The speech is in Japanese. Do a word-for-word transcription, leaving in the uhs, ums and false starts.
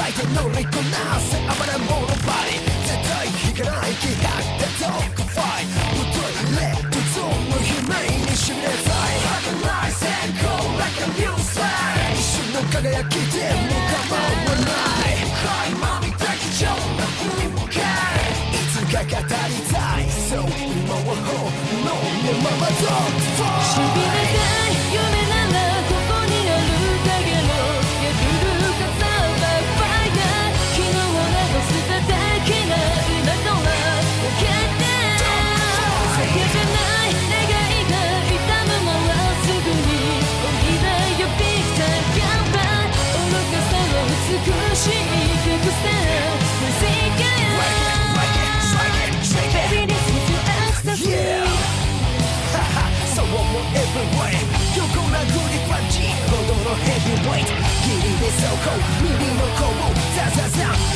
ライト乗りこなせ暴れ者バディ絶対引かない気迫でドッグファイトぶっといレッドゾーンの悲鳴にしびれたい儚い閃光 like a new sign 一瞬の輝きでも構わない垣間見た貴重な風景いつか語りたいそう今は本能のままドッグファイトしびれたい夢ならここにあるだけの破る傘バックファイター昨日は忘れただけが今とは分かって叫べない願いが痛むのはすぐに降りだよビクター頑張る愚かさは美しい曲さ Baby this is your ecstasy Yeah そう思える way 横殴りパンチほどのヘビーウェイトギリで走行耳の鼓舞ザザザ